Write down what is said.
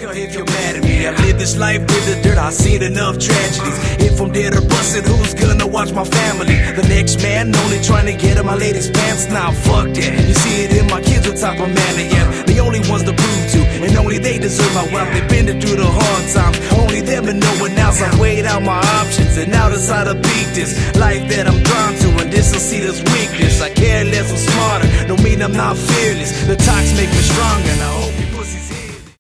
care if you're mad at me. I've lived this life with the dirt, I've seen enough tragedies. If I'm dead or busted, who's gonna watch my family? The next man only trying to get in my lady's pants. Now fuck that. You see it in my kids with type of man I am. The only ones to prove to, and only they deserve my wealth. They've been through the hard times, only them and no one else. I've weighed out my options, and now decide to beat this life that I'm drawn to, and this will see this weakness. I care less, I'm smarter, don't mean I'm not fearless. The talks make me stronger, and I hope